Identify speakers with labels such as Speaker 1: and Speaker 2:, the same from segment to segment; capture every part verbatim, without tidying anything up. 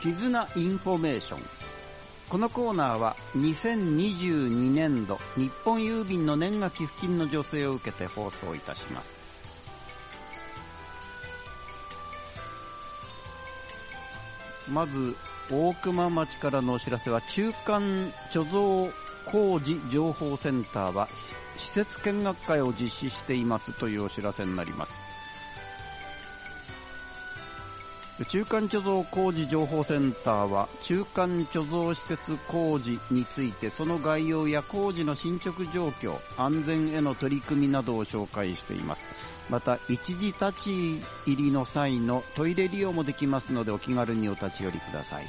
Speaker 1: 絆インフォメーション。このコーナーはにせんにじゅうにねんど日本郵便の年賀寄付金の助成を受けて放送いたします。まず大熊町からのお知らせは、中間貯蔵工事情報センターは施設見学会を実施していますというお知らせになります。中間貯蔵工事情報センターは中間貯蔵施設工事についてその概要や工事の進捗状況、安全への取り組みなどを紹介しています。また一時立ち入りの際のトイレ利用もできますので、お気軽にお立ち寄りください。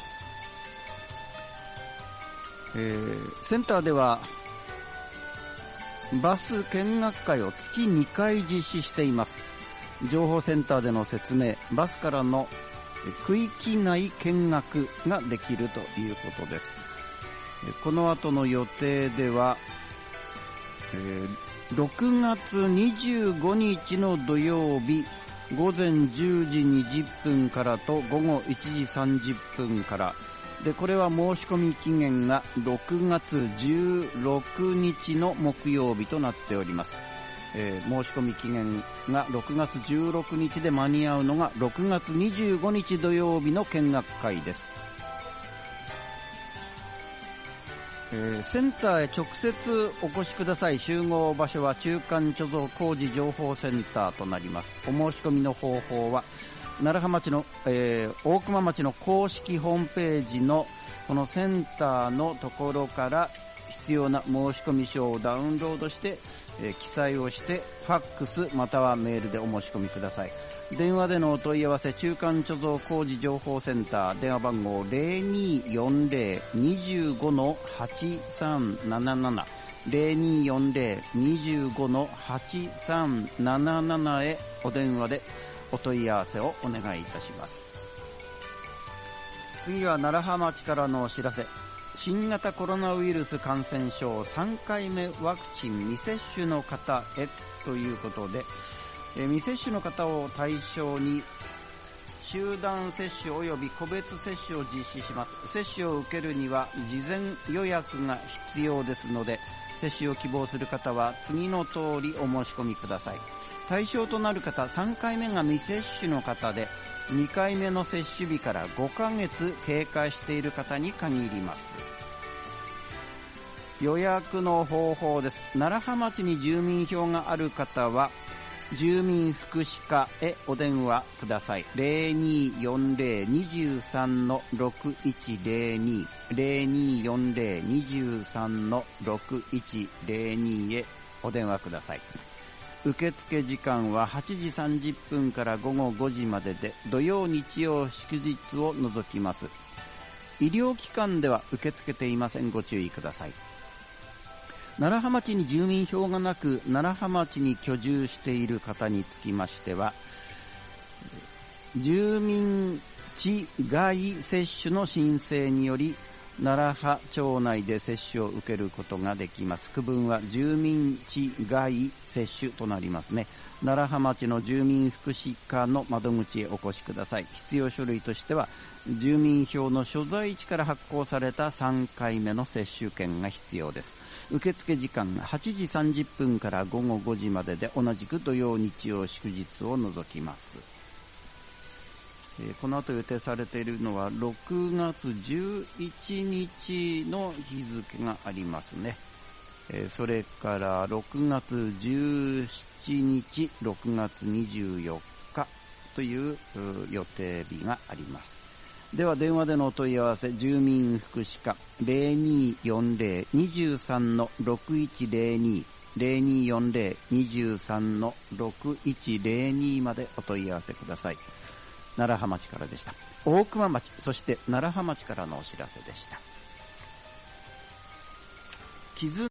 Speaker 1: えー、センターではバス見学会を月にかい実施しています。情報センターでの説明、バスからの区域内見学ができるということです。この後の予定では、えー、ろくがつにじゅうごにちの土曜日ごぜんじゅうじにじゅっぷんからとごごいちじさんじゅっぷんからで、これは申し込み期限がろくがつじゅうろくにちの木曜日となっております。えー、申し込み期限がろくがつじゅうろくにちで間に合うのがろくがつにじゅうごにち土曜日の見学会です。えー、センターへ直接お越しください。集合場所は中間貯蔵工事情報センターとなります。お申し込みの方法は楢葉町の、えー、大熊町の公式ホームページのこのセンターのところから必要な申し込み書をダウンロードして、えー、記載をしてファックスまたはメールでお申し込みください。電話でのお問い合わせ、中間貯蔵工事情報センター電話番号 ゼロにーよんゼロ にじゅうご はちさんなななな ゼロにーよんゼロ にじゅうご はちさんなななな へお電話でお問い合わせをお願いいたします。次は楢葉町からのお知らせ。新型コロナウイルス感染症さんかいめワクチン未接種の方へということで、え未接種の方を対象に集団接種及び個別接種を実施します。接種を受けるには事前予約が必要ですので、接種を希望する方は次の通りお申し込みください。対象となる方、さんかいめが未接種の方で、にかいめの接種日からごかげつ経過している方に限ります。予約の方法です。楢葉町に住民票がある方は住民福祉課へお電話ください。ゼロにーよんゼロ にじゅうさん ろくいちゼロに ゼロにーよんゼロ にじゅうさん ろくいちゼロにへお電話ください。受付時間ははちじさんじゅっぷんからごごごじまでで、土曜日曜祝日を除きます。医療機関では受け付けていません。ご注意ください。楢葉町に住民票がなく楢葉町に居住している方につきましては、住民地外接種の申請により楢葉町内で接種を受けることができます。区分は住民地外接種となりますね。楢葉町の住民福祉課の窓口へお越しください。必要書類としては住民票の所在地から発行されたさんかいめの接種券が必要です。受付時間がはちじさんじゅっぷんからごごごじまでで、同じく土曜日曜祝日を除きます。えー、この後予定されているのはろくがつじゅういちにちの日付がありますね。えー、それからろくがつじゅうしちにち、ろくがつにじゅうよっかという予定日があります。では電話でのお問い合わせ、住民福祉課 ゼロにーよんゼロ にじゅうさん ろくいちゼロに ゼロにーよんゼロ にじゅうさん ろくいちゼロにまでお問い合わせください。楢葉町からでした。大熊町、そして楢葉町からのお知らせでした。絆